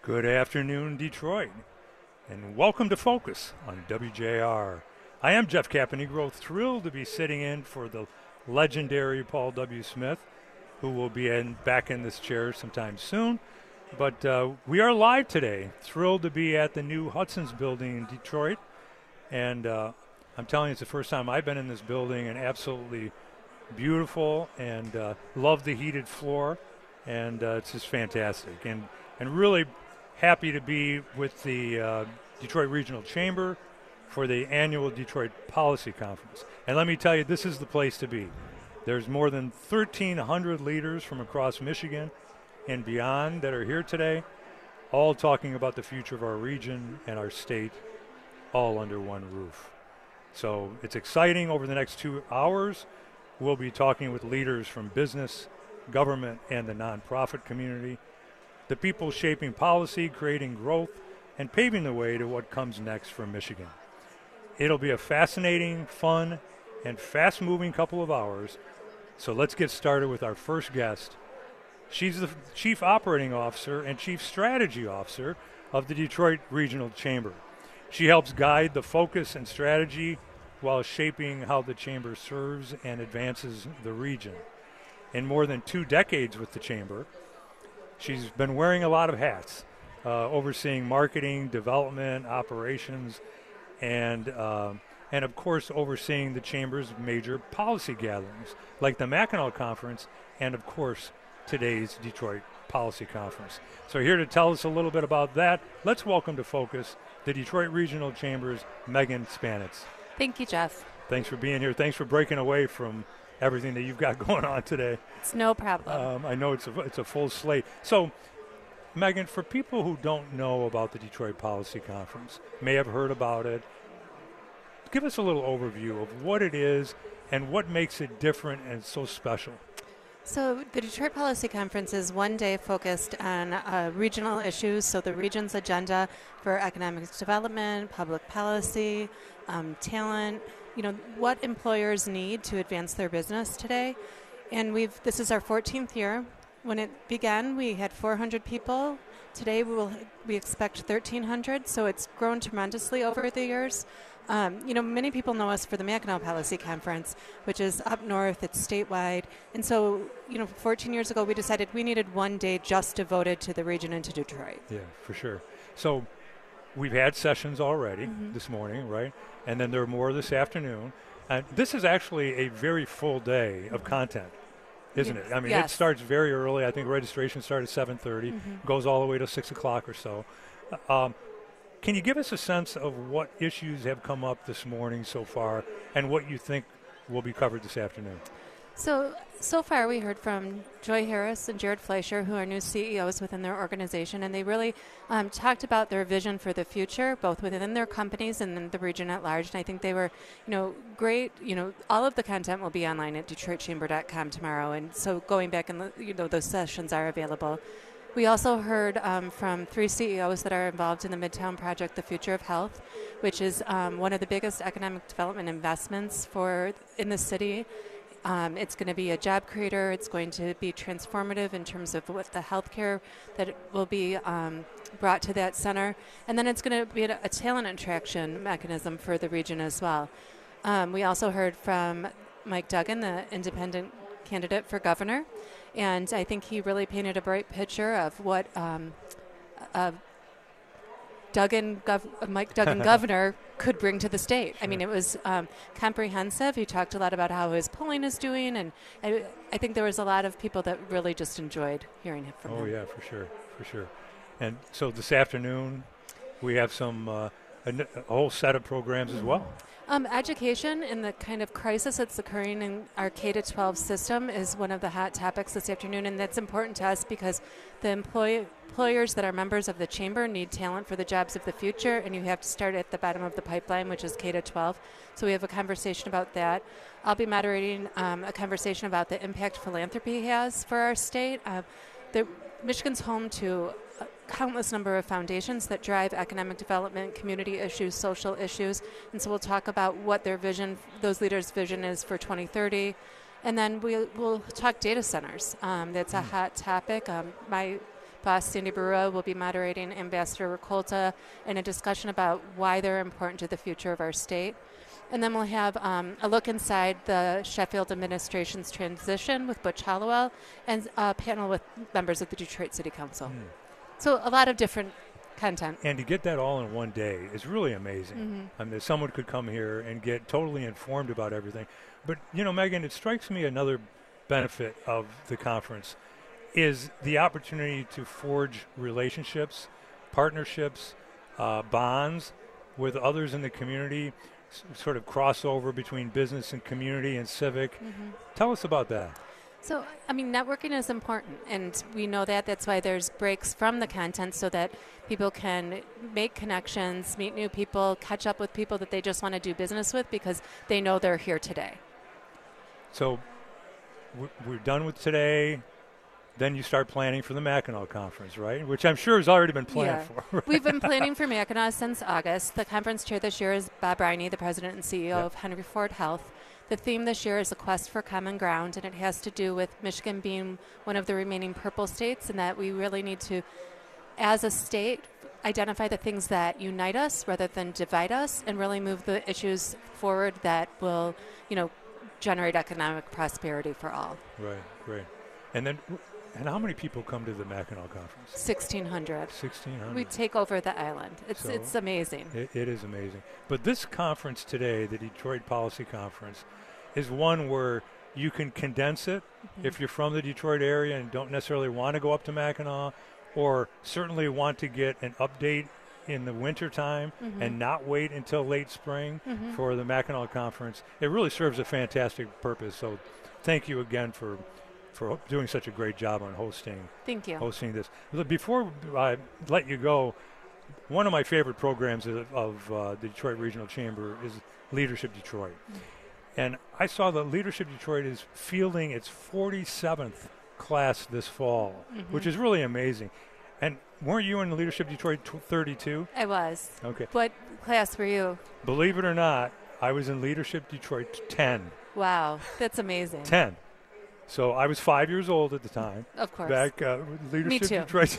Good afternoon, Detroit, and welcome to Focus on WJR. I am Jeff Caponegro, thrilled to be sitting in for the legendary Paul W. Smith, who will be back in this chair sometime soon. But we are live today, thrilled to be at the new Hudson's building in Detroit. And I'm telling you, it's the first time I've been in this building, and absolutely beautiful, and love the heated floor, and it's just fantastic. And really happy to be with the Detroit Regional Chamber for the annual Detroit Policy Conference. And let me tell you, this is the place to be. There's more than 1,300 leaders from across Michigan and beyond that are here today, all talking about the future of our region and our state, all under one roof. So it's exciting. Over the next 2 hours, we'll be talking with leaders from business, government, and the nonprofit community, the people shaping policy, creating growth, and paving the way to what comes next for Michigan. It'll be a fascinating, fun, and fast-moving couple of hours. So let's get started with our first guest. She's the Chief Operating Officer and Chief Strategy Officer of the Detroit Regional Chamber. She helps guide the focus and strategy while shaping how the Chamber serves and advances the region. In more than 2 decades with the Chamber, she's been wearing a lot of hats, overseeing marketing, development, operations, and of course overseeing the Chamber's major policy gatherings, like the Mackinac Conference and, of course, today's Detroit Policy Conference. So here to tell us a little bit about that, let's welcome to Focus the Detroit Regional Chamber's Megan Spanitz. Thank you, Jeff. Thanks for being here. Thanks for breaking away from everything that you've got going on today. It's no problem. I know it's a full slate. So, Megan, for people who don't know about the Detroit Policy Conference, may have heard about it, give us a little overview of what it is and what makes it different and so special. So the Detroit Policy Conference is one day focused on regional issues, so the region's agenda for economic development, public policy, talent, what employers need to advance their business today. And this is our 14th year. When it began, we had 400 people. Today we expect 1,300, so it's grown tremendously over the years. Many people know us for the Mackinac Policy Conference, which is up north, it's statewide. And so, 14 years ago, we decided we needed one day just devoted to the region and to Detroit. Yeah, for sure. So we've had sessions already this morning, right? And then there are more this afternoon. And this is actually a very full day of content, isn't it? I mean, yes. It starts very early. I think registration starts at 7:30, goes all the way to 6 o'clock or so. Can you give us a sense of what issues have come up this morning so far and what you think will be covered this afternoon? So far we heard from Joy Harris and Jared Fleischer, who are new CEOs within their organization, and they really talked about their vision for the future, both within their companies and in the region at large. And I think they were, great. All of the content will be online at DetroitChamber.com tomorrow, and so going back and those sessions are available. We also heard from 3 CEOs that are involved in the Midtown Project, The Future of Health, which is one of the biggest economic development investments in the city. It's going to be a job creator. It's going to be transformative in terms of what the healthcare that will be brought to that center. And then it's going to be a talent attraction mechanism for the region as well. We also heard from Mike Duggan, the independent candidate for governor. And I think he really painted a bright picture of what Mike Duggan governor could bring to the state. Sure. I mean, it was comprehensive. He talked a lot about how his polling is doing, and I think there was a lot of people that really just enjoyed hearing from him. Oh, yeah, for sure. And so this afternoon, we have a whole set of programs as well. Education and the kind of crisis that's occurring in our K-12 system is one of the hot topics this afternoon, and that's important to us because the employers that are members of the chamber need talent for the jobs of the future, and you have to start at the bottom of the pipeline, which is K-12. So we have a conversation about that. I'll be moderating a conversation about the impact philanthropy has for our state. Michigan's home to countless number of foundations that drive economic development, community issues, social issues. And so we'll talk about what their vision, those leaders' vision is for 2030. And then we'll talk data centers. That's a hot topic. My Boss Sandy Barua will be moderating Ambassador Ricolta in a discussion about why they're important to the future of our state. And then we'll have a look inside the Sheffield administration's transition with Butch Hallowell and a panel with members of the Detroit City Council. So a lot of different content. And to get that all in one day is really amazing. I mean, someone could come here and get totally informed about everything. But, you know, Megan, it strikes me another benefit of the conference is the opportunity to forge relationships, partnerships, bonds with others in the community, sort of crossover between business and community and civic. Tell us about that. So, I mean, networking is important, and we know that. That's why there's breaks from the content so that people can make connections, meet new people, catch up with people that they just want to do business with because they know they're here today. So we're done with today. Then you start planning for the Mackinac Conference, right? Which I'm sure has already been planned for. Right? We've been planning for Mackinac since August. The conference chair this year is Bob Riney, the president and CEO of Henry Ford Health. The theme this year is a quest for common ground, and it has to do with Michigan being one of the remaining purple states, and that we really need to, as a state, identify the things that unite us rather than divide us, and really move the issues forward that will, you know, generate economic prosperity for all. Right. And then, and how many people come to the Mackinac Conference? 1,600. 1,600. We take over the island. It's amazing. It is amazing. But this conference today, the Detroit Policy Conference, is one where you can condense it if you're from the Detroit area and don't necessarily want to go up to Mackinac, or certainly want to get an update in the wintertime and not wait until late spring for the Mackinac Conference. It really serves a fantastic purpose. So thank you again for doing such a great job on hosting. Thank you. Hosting this. Before I let you go, one of my favorite programs of the Detroit Regional Chamber is Leadership Detroit. And I saw that Leadership Detroit is fielding its 47th class this fall, which is really amazing. And weren't you in Leadership Detroit 32? I was. Okay. What class were you? Believe it or not, I was in Leadership Detroit 10. Wow, that's amazing. 10. So I was 5 years old at the time. Of course. Back Leadership Me too. Detroit.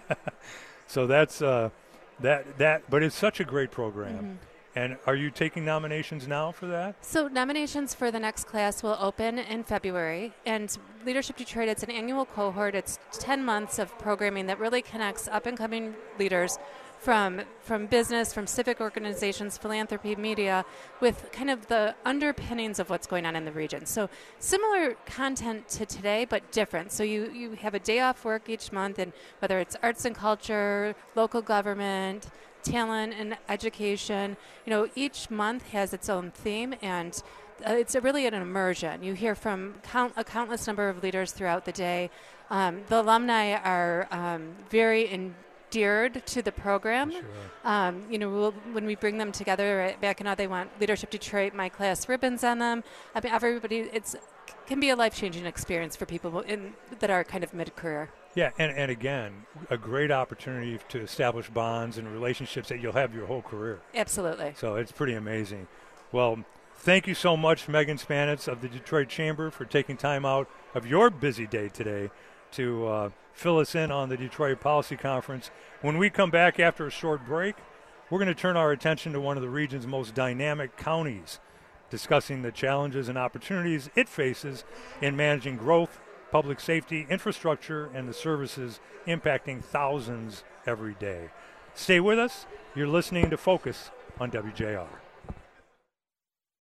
So that's that. But it's such a great program. And are you taking nominations now for that? So nominations for the next class will open in February. And Leadership Detroit, it's an annual cohort. It's 10 months of programming that really connects up-and-coming leaders from business, from civic organizations, philanthropy, media, with kind of the underpinnings of what's going on in the region. So similar content to today, but different. So you have a day off work each month, and whether it's arts and culture, local government, talent and education, you know, each month has its own theme, and it's really an immersion. You hear from a countless number of leaders throughout the day. The alumni are very endeared to the program. Sure. You know, when we bring them together at Mackinac, they want Leadership Detroit My Class ribbons on them. I mean, everybody, can be a life-changing experience for people that are kind of mid-career. Yeah, and again, a great opportunity to establish bonds and relationships that you'll have your whole career. Absolutely. So it's pretty amazing. Well, thank you so much, Megan Spanitz of the Detroit Chamber, for taking time out of your busy day today to fill us in on the Detroit Policy Conference. When we come back after a short break, we're going to turn our attention to one of the region's most dynamic counties, discussing the challenges and opportunities it faces in managing growth, public safety, infrastructure, and the services impacting thousands every day. Stay with us. You're listening to Focus on WJR.